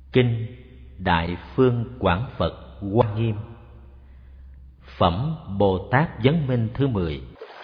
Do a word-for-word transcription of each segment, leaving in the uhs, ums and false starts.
Kinh Đại Phương Quảng Phật Hoa Nghiêm. Phẩm Bồ Tát Vấn Minh thứ mười.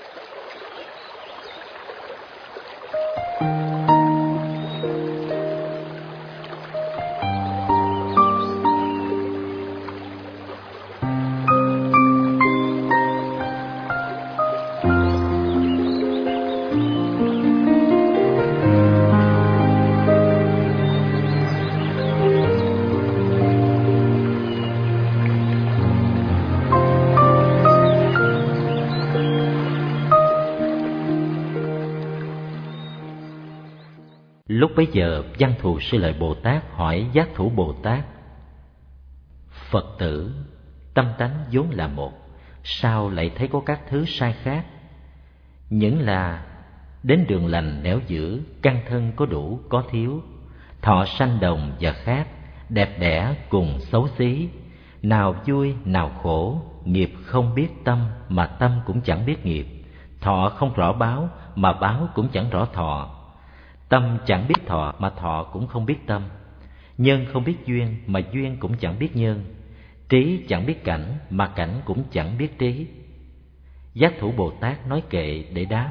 Lúc bấy giờ, Văn Thù Sư Lợi Bồ Tát hỏi Giác Thủ Bồ Tát: Phật tử, tâm tánh vốn là một, sao lại thấy có các thứ sai khác? Những là đến đường lành nẻo giữ, căn thân có đủ có thiếu, thọ sanh đồng và khác, đẹp đẽ cùng xấu xí, nào vui nào khổ, nghiệp không biết tâm mà tâm cũng chẳng biết nghiệp, thọ không rõ báo mà báo cũng chẳng rõ thọ, tâm chẳng biết thọ mà thọ cũng không biết tâm, nhân không biết duyên mà duyên cũng chẳng biết nhân, trí chẳng biết cảnh mà cảnh cũng chẳng biết trí. Giác Thủ Bồ Tát nói kệ để đáp: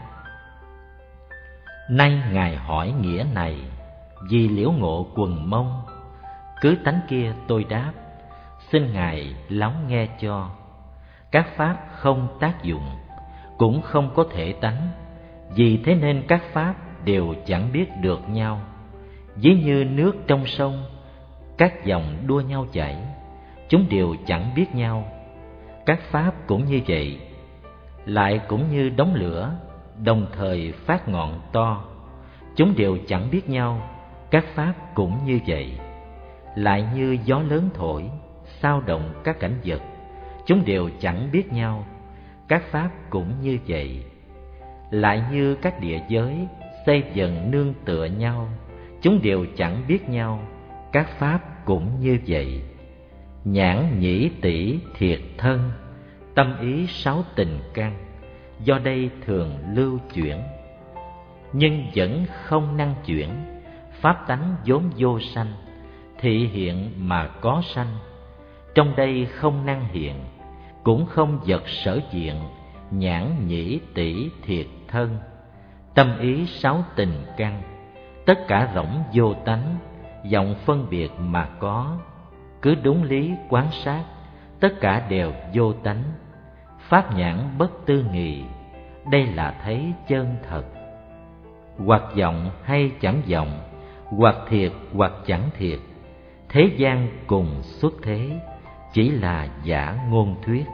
Nay Ngài hỏi nghĩa này, vì liễu ngộ quần mông, cứ tánh kia tôi đáp, xin Ngài lắng nghe cho. Các pháp không tác dụng, cũng không có thể tánh, vì thế nên các pháp đều chẳng biết được nhau. Ví như nước trong sông, các dòng đua nhau chảy, chúng đều chẳng biết nhau. Các pháp cũng như vậy, lại cũng như đống lửa đồng thời phát ngọn to, chúng đều chẳng biết nhau. Các pháp cũng như vậy, lại như gió lớn thổi xao động các cảnh vật, chúng đều chẳng biết nhau. Các pháp cũng như vậy, lại như các địa giới xây dần nương tựa nhau, chúng đều chẳng biết nhau. Các pháp cũng như vậy, nhãn nhĩ tỷ thiệt thân, tâm ý sáu tình căn, do đây thường lưu chuyển, nhưng vẫn không năng chuyển. Pháp tánh vốn vô sanh, thị hiện mà có sanh, trong đây không năng hiện, cũng không vật sở diện. Nhãn nhĩ tỷ thiệt thân, tâm ý sáu tình căn, tất cả rỗng vô tánh, vọng phân biệt mà có. Cứ đúng lý quán sát, tất cả đều vô tánh. Pháp nhãn bất tư nghị, đây là thấy chân thật. Hoặc vọng hay chẳng vọng, hoặc thiệt hoặc chẳng thiệt, thế gian cùng xuất thế, chỉ là giả ngôn thuyết.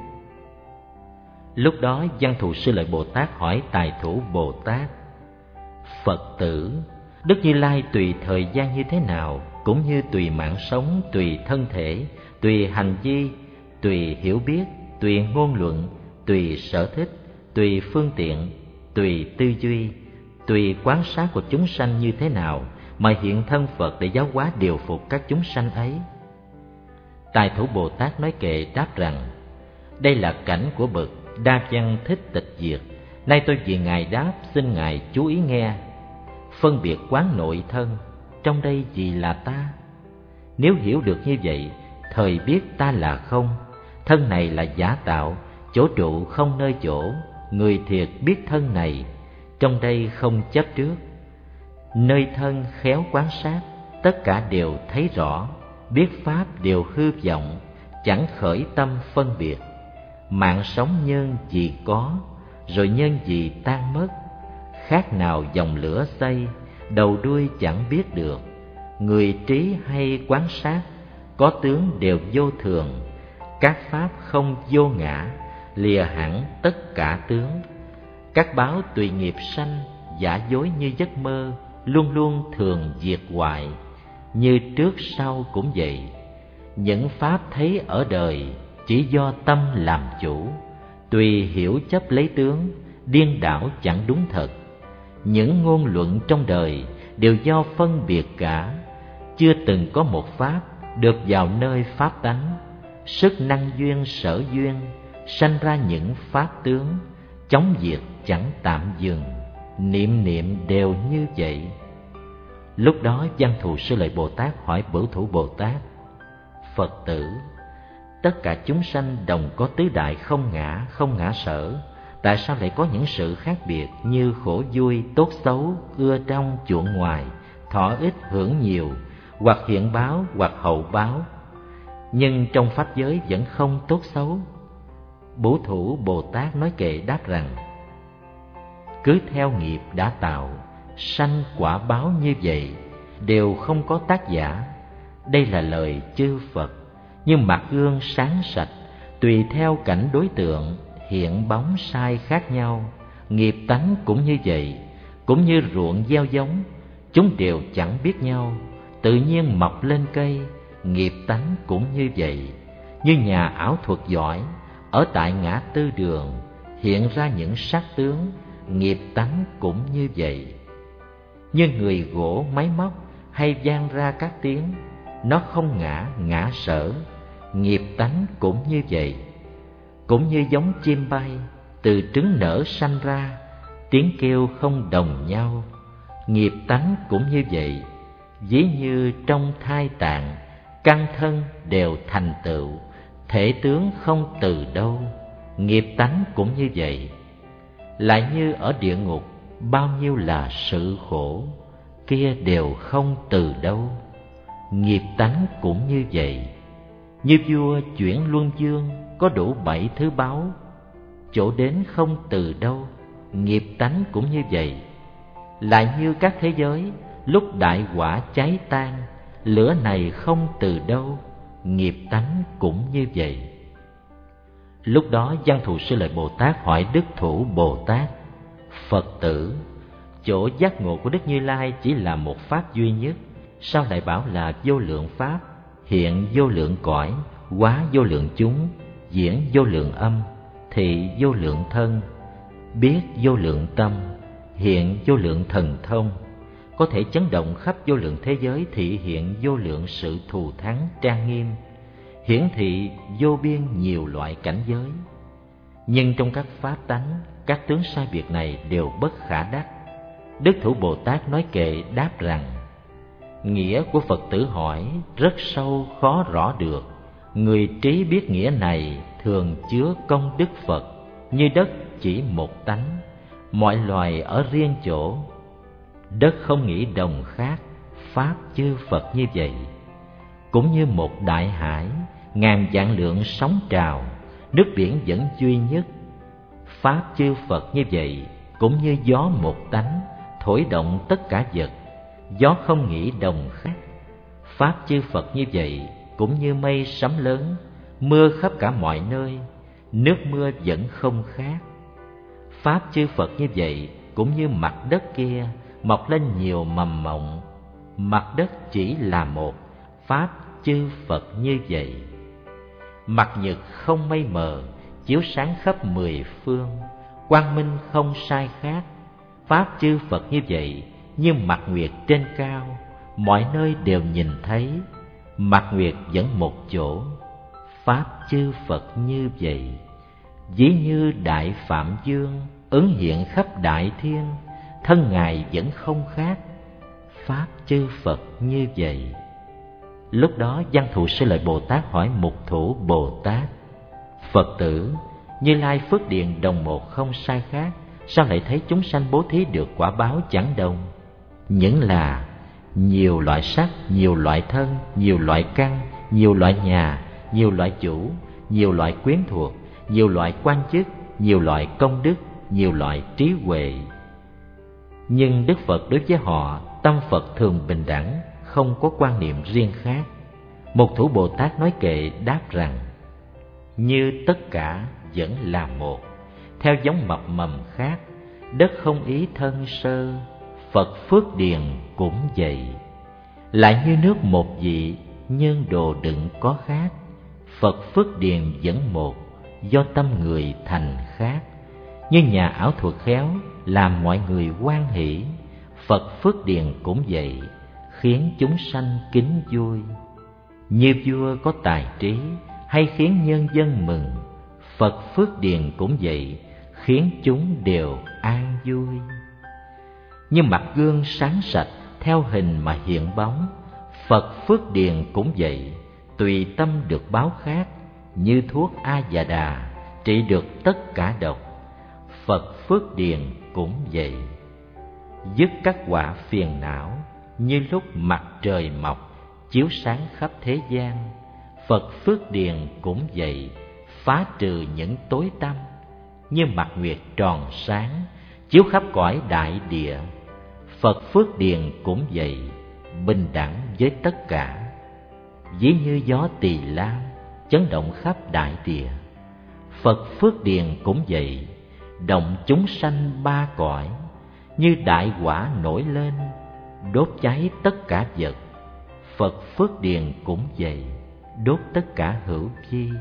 Lúc đó Văn Thù Sư Lợi Bồ Tát hỏi Tài Thủ Bồ Tát: Phật tử, Đức Như Lai tùy thời gian như thế nào, cũng như tùy mạng sống, tùy thân thể, tùy hành vi, tùy hiểu biết, tùy ngôn luận, tùy sở thích, tùy phương tiện, tùy tư duy, tùy quan sát của chúng sanh như thế nào mà hiện thân Phật để giáo hóa điều phục các chúng sanh ấy? Tài Thủ Bồ Tát nói kệ đáp rằng: Đây là cảnh của bậc Đa Văn Thích Tịch Diệt. Nay tôi vì Ngài đáp, xin Ngài chú ý nghe. Phân biệt quán nội thân, trong đây gì là ta? Nếu hiểu được như vậy, thời biết ta là không, thân này là giả tạo, chỗ trụ không nơi chỗ. Người thiệt biết thân này, trong đây không chấp trước. Nơi thân khéo quan sát, tất cả đều thấy rõ. Biết pháp đều hư vọng, chẳng khởi tâm phân biệt. Mạng sống nhân gì có, rồi nhân gì tan mất. Khác nào dòng lửa xây, đầu đuôi chẳng biết được. Người trí hay quán sát, có tướng đều vô thường. Các pháp không vô ngã, lìa hẳn tất cả tướng. Các báo tùy nghiệp sanh, giả dối như giấc mơ, luôn luôn thường diệt hoại. Như trước sau cũng vậy, những pháp thấy ở đời chỉ do tâm làm chủ. Tùy hiểu chấp lấy tướng, điên đảo chẳng đúng thật. Những ngôn luận trong đời đều do phân biệt cả. Chưa từng có một pháp được vào nơi pháp tánh. Sức năng duyên sở duyên, sanh ra những pháp tướng, chóng diệt chẳng tạm dừng. Niệm niệm đều như vậy. Lúc đó Văn Thù Sư Lợi Bồ Tát hỏi Bửu Thủ Bồ Tát: Phật tử, tất cả chúng sanh đồng có tứ đại không ngã, không ngã sở, tại sao lại có những sự khác biệt như khổ vui, tốt xấu, ưa trong, chuộng ngoài, thọ ít, hưởng nhiều, hoặc hiện báo, hoặc hậu báo, nhưng trong pháp giới vẫn không tốt xấu? Bửu Thủ Bồ Tát nói kệ đáp rằng: cứ theo nghiệp đã tạo, sanh quả báo như vậy, đều không có tác giả. Đây là lời chư Phật, như mặt gương sáng sạch, tùy theo cảnh đối tượng, hiện bóng sai khác nhau. Nghiệp tánh cũng như vậy, cũng như ruộng gieo giống, chúng đều chẳng biết nhau, tự nhiên mọc lên cây. Nghiệp tánh cũng như vậy, như nhà ảo thuật giỏi, ở tại ngã tư đường, hiện ra những sắc tướng. Nghiệp tánh cũng như vậy, như người gỗ máy móc hay vang ra các tiếng, nó không ngã, ngã sở. Nghiệp tánh cũng như vậy, cũng như giống chim bay, từ trứng nở sanh ra, tiếng kêu không đồng nhau. Nghiệp tánh cũng như vậy, ví như trong thai tạng, căn thân đều thành tựu, thể tướng không từ đâu. Nghiệp tánh cũng như vậy. Lại như ở địa ngục, bao nhiêu là sự khổ, kia đều không từ đâu. Nghiệp tánh cũng như vậy, như vua chuyển luân dương, có đủ bảy thứ báu, chỗ đến không từ đâu. Nghiệp tánh cũng như vậy. Lại như các thế giới, lúc đại hỏa cháy tan, lửa này không từ đâu. Nghiệp tánh cũng như vậy. Lúc đó Văn Thù Sư Lợi Bồ Tát hỏi Đức Thủ Bồ Tát: Phật tử, chỗ giác ngộ của Đức Như Lai chỉ là một pháp duy nhất, sao lại bảo là vô lượng pháp, hiện vô lượng cõi, hóa vô lượng chúng, diễn vô lượng âm, thị vô lượng thân, biết vô lượng tâm, hiện vô lượng thần thông, có thể chấn động khắp vô lượng thế giới, thị hiện vô lượng sự thù thắng trang nghiêm, hiển thị vô biên nhiều loại cảnh giới. Nhưng trong các pháp tánh, các tướng sai biệt này đều bất khả đắc. Đức Thủ Bồ Tát nói kệ đáp rằng: nghĩa của Phật tử hỏi rất sâu khó rõ được, người trí biết nghĩa này thường chứa công đức Phật. Như đất chỉ một tánh, mọi loài ở riêng chỗ, đất không nghĩ đồng khác, pháp chư Phật như vậy. Cũng như một đại hải, ngàn vạn lượng sóng trào, nước biển vẫn duy nhất. Pháp chư Phật như vậy, cũng như gió một tánh, thổi động tất cả vật, gió không nghĩ đồng khác. Pháp chư Phật như vậy, cũng như mây sấm lớn, mưa khắp cả mọi nơi, nước mưa vẫn không khác. Pháp chư Phật như vậy, cũng như mặt đất kia, mọc lên nhiều mầm mộng, mặt đất chỉ là một. Pháp chư Phật như vậy. Mặt nhật không mây mờ, chiếu sáng khắp mười phương, quang minh không sai khác. Pháp chư Phật như vậy, như mặt nguyệt trên cao, mọi nơi đều nhìn thấy, mặt nguyệt vẫn một chỗ. Pháp chư Phật như vậy. Ví như đại Phạm Dương, ứng hiện khắp đại thiên, thân Ngài vẫn không khác. Pháp chư Phật như vậy. Lúc đó Văn Thù Sư Lợi Bồ Tát hỏi Mục Thủ Bồ Tát: Phật tử, Như Lai phước điền đồng một không sai khác, sao lại thấy chúng sanh bố thí được quả báo chẳng đồng? Những là nhiều loại sắc, nhiều loại thân, nhiều loại căn, nhiều loại nhà, nhiều loại chủ, nhiều loại quyến thuộc, nhiều loại quan chức, nhiều loại công đức, nhiều loại trí huệ. Nhưng Đức Phật đối với họ, tâm Phật thường bình đẳng, không có quan niệm riêng khác. Một Thủ Bồ Tát nói kệ đáp rằng: như tất cả vẫn là một, theo giống mập mầm khác, đất không ý thân sơ, Phật phước điền cũng vậy. Lại như nước một vị, nhưng đồ đựng có khác, Phật phước điền vẫn một, do tâm người thành khác. Như nhà ảo thuật khéo, làm mọi người hoan hỷ, Phật phước điền cũng vậy, khiến chúng sanh kính vui. Như vua có tài trí, hay khiến nhân dân mừng, Phật phước điền cũng vậy, khiến chúng đều an vui. Như mặt gương sáng sạch, theo hình mà hiện bóng. Phật Phước Điền cũng vậy, tùy tâm được báo khác, như thuốc A Già Đà trị được tất cả độc. Phật Phước Điền cũng vậy, dứt các quả phiền não, như lúc mặt trời mọc chiếu sáng khắp thế gian. Phật Phước Điền cũng vậy, phá trừ những tối tăm, như mặt nguyệt tròn sáng chiếu khắp cõi đại địa. Phật Phước Điền cũng vậy, bình đẳng với tất cả, ví như gió Tỳ Lam chấn động khắp đại địa. Phật Phước Điền cũng vậy, động chúng sanh ba cõi, như đại hỏa nổi lên đốt cháy tất cả vật. Phật Phước Điền cũng vậy, đốt tất cả hữu vi.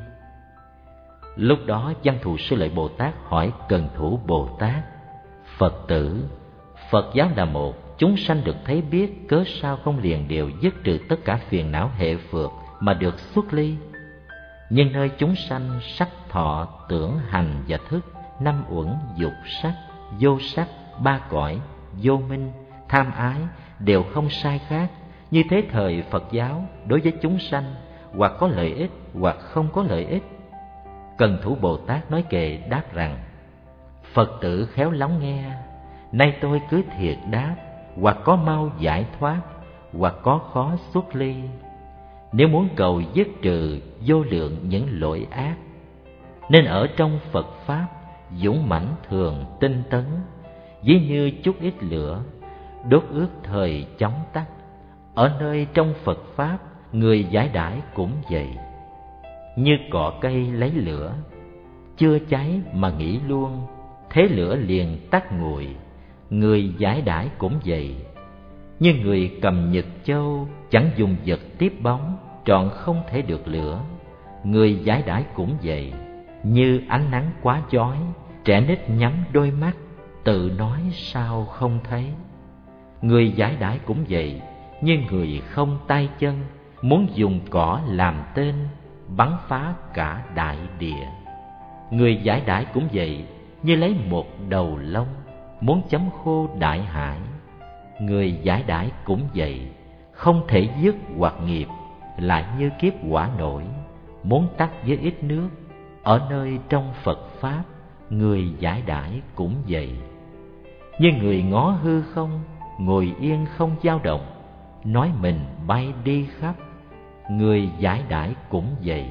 Lúc đó Văn Thù Sư Lợi Bồ Tát hỏi Cần Thủ Bồ Tát: Phật tử, Phật giáo là một, chúng sanh được thấy biết, cớ sao không liền đều dứt trừ tất cả phiền não hệ phược mà được xuất ly? Nhưng nơi chúng sanh sắc thọ tưởng hành và thức, năm uẩn dục sắc, vô sắc, ba cõi, vô minh, tham ái đều không sai khác. Như thế thời Phật giáo đối với chúng sanh hoặc có lợi ích hoặc không có lợi ích. Cần Thủ Bồ Tát nói kệ đáp rằng: Phật tử khéo lắng nghe, nay tôi cứ thiệt đáp, hoặc có mau giải thoát, hoặc có khó xuất ly. Nếu muốn cầu dứt trừ vô lượng những lỗi ác, nên ở trong Phật Pháp dũng mãnh thường tinh tấn, ví như chút ít lửa đốt ướt thời chóng tắt. Ở nơi trong Phật Pháp người giải đãi cũng vậy, như cọ cây lấy lửa, chưa cháy mà nghỉ luôn, thế lửa liền tắt nguội. Người giải đãi cũng vậy, như người cầm nhật châu chẳng dùng vật tiếp bóng, trọn không thể được lửa. Người giải đãi cũng vậy, như ánh nắng quá chói, trẻ nít nhắm đôi mắt, tự nói sao không thấy. Người giải đãi cũng vậy, như người không tay chân, muốn dùng cỏ làm tên, bắn phá cả đại địa. Người giải đãi cũng vậy, như lấy một đầu lông, muốn chấm khô đại hải. Người giải đãi cũng vậy, không thể dứt hoặc nghiệp, lại như kiếp hỏa nổi, muốn tắt với ít nước. Ở nơi trong Phật Pháp người giải đãi cũng vậy, như người ngó hư không, ngồi yên không dao động, nói mình bay đi khắp. Người giải đãi cũng vậy.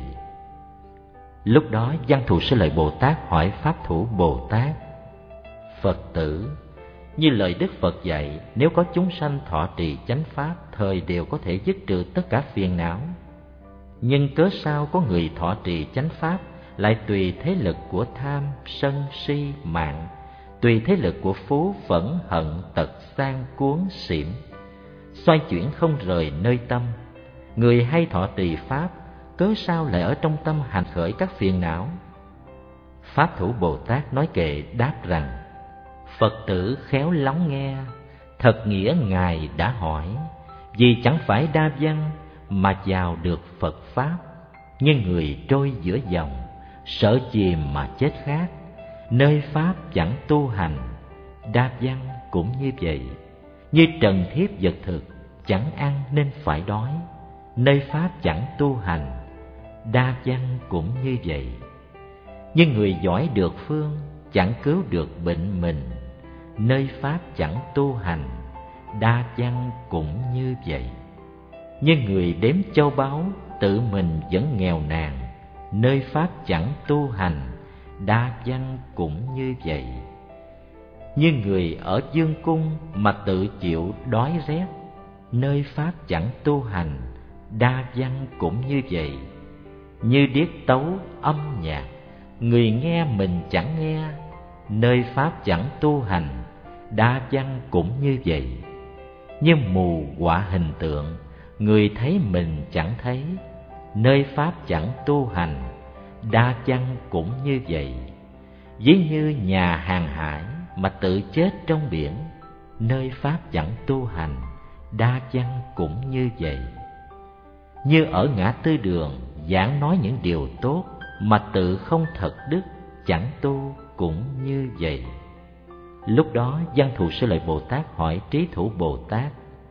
Lúc đó Văn Thù Sư Lợi Bồ Tát hỏi Pháp Thủ Bồ Tát: Phật tử, như lời Đức Phật dạy, nếu có chúng sanh thọ trì chánh pháp, thời đều có thể dứt trừ tất cả phiền não. Nhưng cớ sao có người thọ trì chánh pháp lại tùy thế lực của tham, sân, si, mạng, tùy thế lực của phú, phẫn, hận, tật, sang, cuốn, xỉm, xoay chuyển không rời nơi tâm? Người hay thọ trì pháp, cớ sao lại ở trong tâm hành khởi các phiền não? Pháp Thủ Bồ Tát nói kệ đáp rằng: Phật tử khéo lắng nghe, thật nghĩa Ngài đã hỏi, vì chẳng phải đa văn mà vào được Phật Pháp, như người trôi giữa dòng, sợ chìm mà chết khát. Nơi Pháp chẳng tu hành, đa văn cũng như vậy, như trần thiếp vật thực, chẳng ăn nên phải đói. Nơi Pháp chẳng tu hành, đa văn cũng như vậy, như người giỏi được phương, chẳng cứu được bệnh mình. Nơi Pháp chẳng tu hành, đa văn cũng như vậy, như người đếm châu báu, tự mình vẫn nghèo nàn. Nơi Pháp chẳng tu hành, đa văn cũng như vậy, như người ở vương cung mà tự chịu đói rét. Nơi Pháp chẳng tu hành, đa văn cũng như vậy, như điếc tấu âm nhạc, người nghe mình chẳng nghe. Nơi Pháp chẳng tu hành, đa văn cũng như vậy, như mù quạ hình tượng, người thấy mình chẳng thấy. Nơi Pháp chẳng tu hành, đa văn cũng như vậy, ví như nhà hàng hải mà tự chết trong biển. Nơi Pháp chẳng tu hành, đa văn cũng như vậy, như ở ngã tư đường giảng nói những điều tốt mà tự không thật đức, chẳng tu cũng như vậy. Lúc đó Văn Thù Sư Lợi Bồ Tát hỏi Trí Thủ Bồ Tát: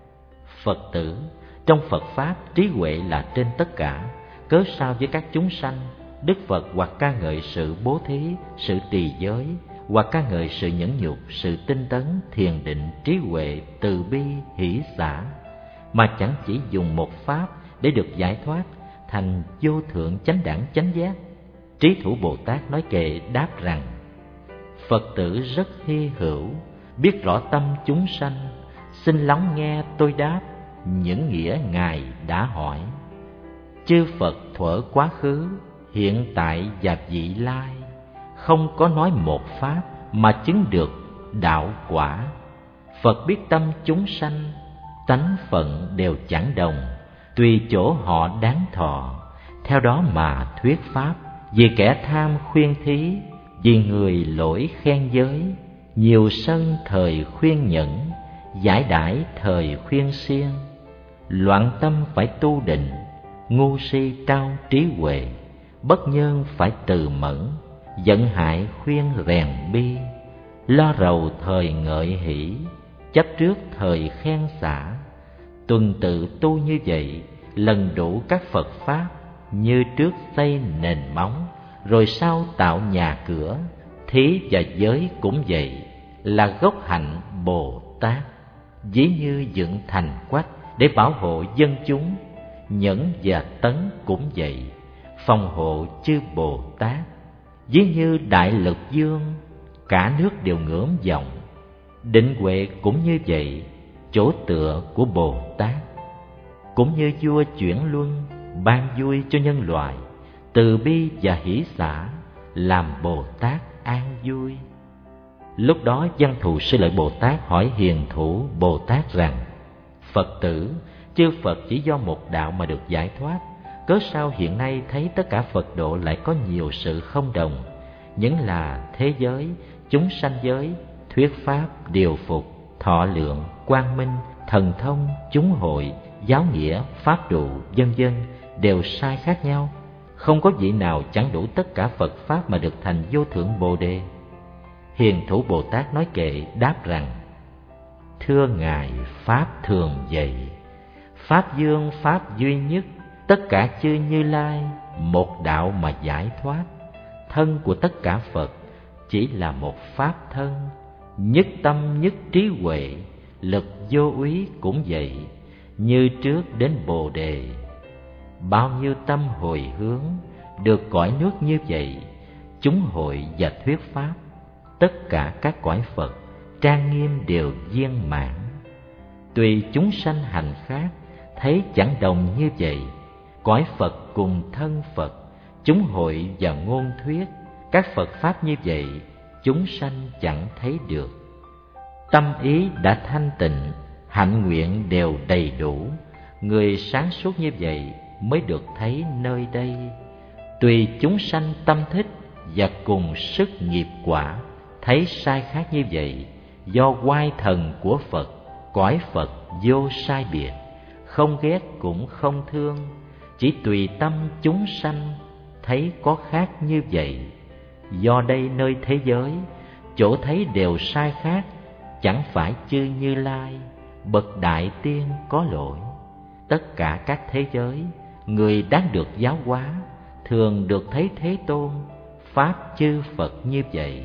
Phật tử, trong Phật Pháp trí huệ là trên tất cả, cớ sao với các chúng sanh Đức Phật hoặc ca ngợi sự bố thí, sự trì giới, hoặc ca ngợi sự nhẫn nhục, sự tinh tấn, thiền định, trí huệ, từ bi, hỷ xả, mà chẳng chỉ dùng một pháp để được giải thoát thành vô thượng chánh đẳng chánh giác. Trí Thủ Bồ Tát nói kệ đáp rằng: Phật tử rất hy hữu, biết rõ tâm chúng sanh, xin lắng nghe tôi đáp những nghĩa Ngài đã hỏi. Chư Phật thuở quá khứ, hiện tại và vị lai, không có nói một pháp mà chứng được đạo quả. Phật biết tâm chúng sanh, tánh phận đều chẳng đồng, tùy chỗ họ đáng thọ, theo đó mà thuyết pháp. Vì kẻ tham khuyên thí, vì người lỗi khen giới, nhiều sân thời khuyên nhẫn, giải đãi thời khuyên siêng. Loạn tâm phải tu định, ngu si trao trí huệ, bất nhân phải từ mẫn, giận hại khuyên rèn bi. Lo rầu thời ngợi hỷ, chấp trước thời khen xả. Tuần tự tu như vậy, lần đủ các Phật Pháp, như trước xây nền móng, rồi sau tạo nhà cửa. Thí và giới cũng vậy, là gốc hạnh Bồ Tát. Ví như dựng thành quách để bảo hộ dân chúng, nhẫn và tấn cũng vậy, phòng hộ chư Bồ Tát. Ví như đại lực dương, cả nước đều ngưỡng vọng. Định huệ cũng như vậy, chỗ tựa của Bồ Tát. Cũng như vua chuyển luân, ban vui cho nhân loại, từ bi và hỷ xả, làm Bồ Tát an vui. Lúc đó Văn Thù Sư Lợi Bồ Tát hỏi Hiền Thủ Bồ Tát rằng: Phật tử, chư Phật chỉ do một đạo mà được giải thoát, cớ sao hiện nay thấy tất cả Phật độ lại có nhiều sự không đồng, những là thế giới, chúng sanh giới, thuyết pháp, điều phục, thọ lượng, quang minh, thần thông, chúng hội, giáo nghĩa, pháp độ, vân vân đều sai khác nhau, không có vị nào chẳng đủ tất cả Phật Pháp mà được thành vô thượng Bồ Đề. Hiền Thủ Bồ Tát nói kệ đáp rằng: Thưa Ngài, Pháp thường vậy, Pháp dương Pháp duy nhất, tất cả chư Như Lai, một đạo mà giải thoát. Thân của tất cả Phật chỉ là một Pháp thân, nhất tâm nhất trí huệ, lực vô úy cũng vậy, như trước đến Bồ Đề. Bao nhiêu tâm hồi hướng, được cõi nước như vậy, chúng hội và thuyết pháp, tất cả các cõi Phật trang nghiêm đều viên mãn. Tùy chúng sanh hành khác, thấy chẳng đồng như vậy, cõi Phật cùng thân Phật, chúng hội và ngôn thuyết, các Phật Pháp như vậy, chúng sanh chẳng thấy được. Tâm ý đã thanh tịnh, hạnh nguyện đều đầy đủ, người sáng suốt như vậy mới được thấy nơi đây. Tùy chúng sanh tâm thích và cùng sức nghiệp quả, thấy sai khác như vậy, do oai thần của Phật, cõi Phật vô sai biệt, không ghét cũng không thương, chỉ tùy tâm chúng sanh thấy có khác như vậy. Do đây nơi thế giới, chỗ thấy đều sai khác, chẳng phải chư Như Lai, bậc đại tiên có lỗi. Tất cả các thế giới, người đáng được giáo hóa, thường được thấy Thế Tôn, Pháp chư Phật như vậy.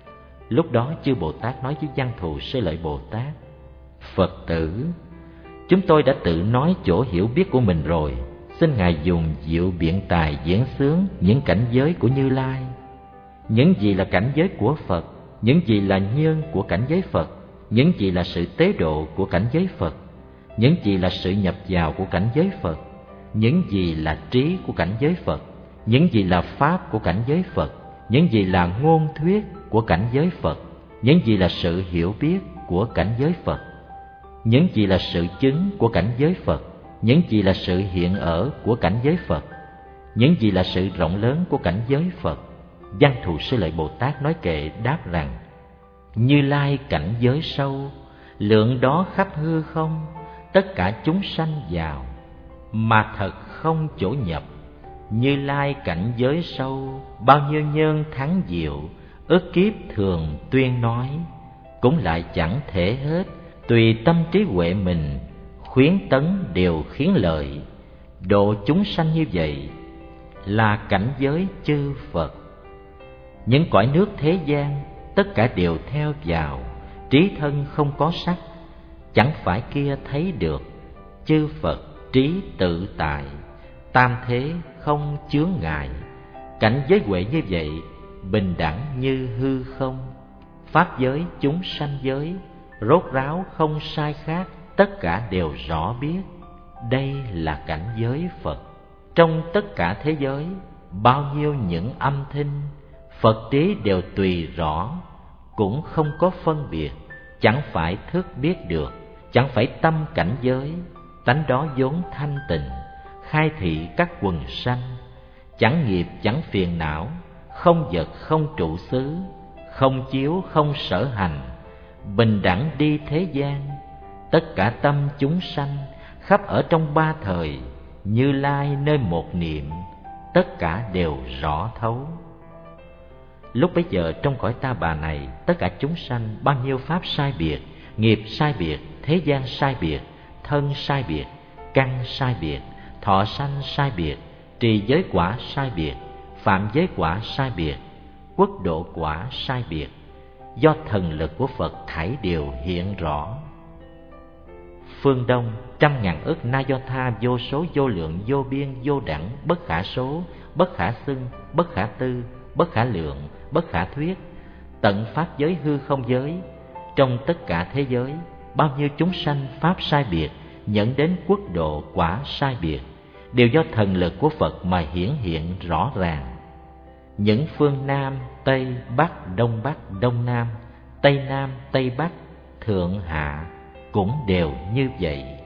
Lúc đó chư Bồ Tát nói với Văn Thù Sư Lợi Bồ Tát: Phật tử, chúng tôi đã tự nói chỗ hiểu biết của mình rồi, xin Ngài dùng diệu biện tài diễn xướng những cảnh giới của Như Lai. Những gì là cảnh giới của Phật, những gì là nhân của cảnh giới Phật, những gì là sự tế độ của cảnh giới Phật, những gì là sự nhập vào của cảnh giới Phật, những gì là trí của cảnh giới Phật, những gì là pháp của cảnh giới Phật, những gì là ngôn thuyết của cảnh giới Phật, những gì là sự hiểu biết của cảnh giới Phật, những gì là sự chứng của cảnh giới Phật, những gì là sự hiện ở của cảnh giới Phật, những gì là sự rộng lớn của cảnh giới Phật. Văn Thù Sư Lợi Bồ Tát nói kệ đáp rằng: Như Lai cảnh giới sâu, lượng đó khắp hư không, tất cả chúng sanh vào, mà thật không chỗ nhập. Như Lai cảnh giới sâu, bao nhiêu nhân thắng diệu, ức kiếp thường tuyên nói, cũng lại chẳng thể hết, tùy tâm trí huệ mình, khuyến tấn đều khiến lợi, độ chúng sanh như vậy là cảnh giới chư Phật. Những cõi nước thế gian tất cả đều theo vào, trí thân không có sắc, chẳng phải kia thấy được. Chư Phật trí tự tại, tam thế không chướng ngại. Cảnh giới huệ như vậy, bình đẳng như hư không. Pháp giới chúng sanh giới, rốt ráo không sai khác, tất cả đều rõ biết. Đây là cảnh giới Phật. Trong tất cả thế giới, bao nhiêu những âm thanh, Phật trí đều tùy rõ, cũng không có phân biệt, chẳng phải thức biết được, chẳng phải tâm cảnh giới. Tánh đó vốn thanh tịnh, khai thị các quần sanh, chẳng nghiệp chẳng phiền não, không vật không trụ xứ, không chiếu không sở hành, bình đẳng đi thế gian. Tất cả tâm chúng sanh khắp ở trong ba thời, Như Lai nơi một niệm, tất cả đều rõ thấu. Lúc bấy giờ trong cõi ta bà này, tất cả chúng sanh bao nhiêu pháp sai biệt, nghiệp sai biệt, thế gian sai biệt, thân sai biệt, căn sai biệt, thọ sanh sai biệt, trì giới quả sai biệt, phạm giới quả sai biệt, quốc độ quả sai biệt. Do thần lực của Phật thảy đều hiện rõ. Phương Đông trăm ngàn ức na do tha, vô số vô lượng vô biên vô đẳng, bất khả số, bất khả xưng, bất khả tư, bất khả lượng, bất khả thuyết, tận pháp giới hư không giới. Trong tất cả thế giới, bao nhiêu chúng sanh pháp sai biệt, nhận đến quốc độ quả sai biệt, đều do thần lực của Phật mà hiển hiện rõ ràng. Những phương Nam, Tây, Bắc, Đông Bắc, Đông Nam, Tây Nam, Tây Bắc, Thượng Hạ cũng đều như vậy.